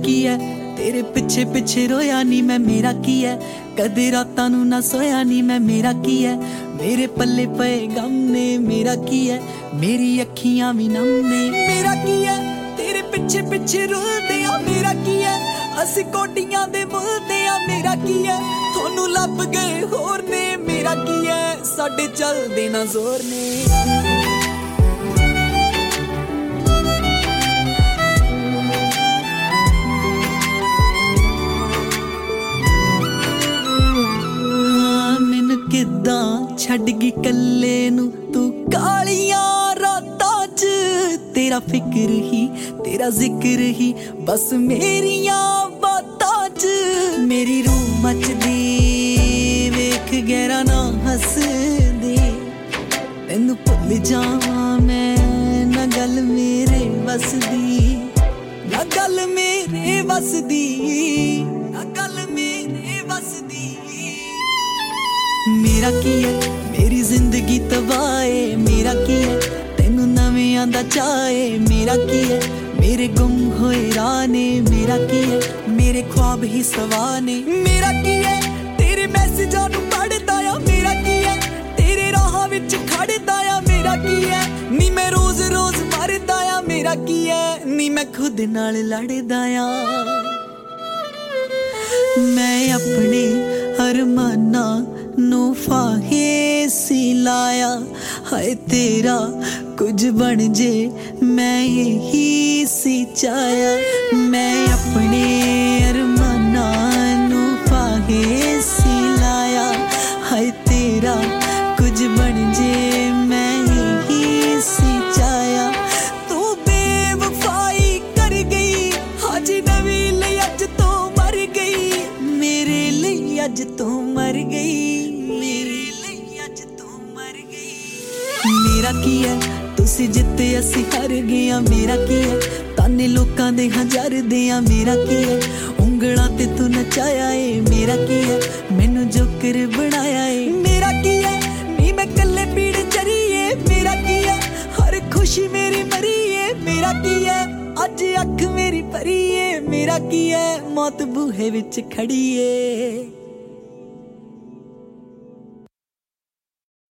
की है तेरे पिछे पिछे रोया नी मैं, मेरा की है कदे रातां नूं ना सोया नी मैं, मेरा की है मेरे पल्ले पे गम ने, मेरा की है मेरी अखियां भी नम ने, मेरा की है तेरे पिछे पिछे रोदे आ, मेरा की है असी कोटियां दे मुलदे आ, मेरा की है थोनू लब गए होर ने, मेरा की है साडे चलदे ना जोर ने। किदां छड्ड गई कल्ले नू तू कालियां रातां च, तेरा फिक्र ही तेरा जिक्र ही बस मेरियां बातां च, मेरी रूह मचदी वेख गहरा ना हस दे, तैनू भुल जावां मैं ना गल मेरे बस दी, ना गल मेरे बस दी, ना गल मेरे बस दी। मेरा की है मेरी जिंदगी तबाहे, मेरा की है तेनू नवें आंदा चाहे, मेरा की है मेरे गुम होए राह ने, मेरा की है मेरे ख्वाब ही सवाने, मेरा की है तेरे मैसेजां नू पढ़दा आ, मेरा की है तेरे राह विच खड़दा आ, मेरा की है नी मैं रोज रोज मरदा आ, मेरा की है नी मैं खुद नाल लड़दा आ। मैं अपने अरमाना नू फाहे सी लाया, हाय तेरा कुछ बन जे मैं यही सी चाया, मैं अपने अरमाना नू फाहे सी लाया, हाय तेरा कुछ बन जे मैं यही सी चाया, तू बेवफाई कर गई हाजी नवी ले अज तो मर गई, मेरे लिए अज तो मर गई, मेरा की है तुसी जित्ते असी हार गए, मेरा की है ताने लोकां दे हजार दे, मेरा की है उंगलां ते तू नचाया है, मेरा की है मैनू जोकर बनाया है, मेरा की है नी मैं कल्ले पीड़ चरिए, मेरा की है हर खुशी मेरी मरी है, मेरा की है अज अख मेरी भरी है, मेरा की है मौत बूहे विच खड़ी है।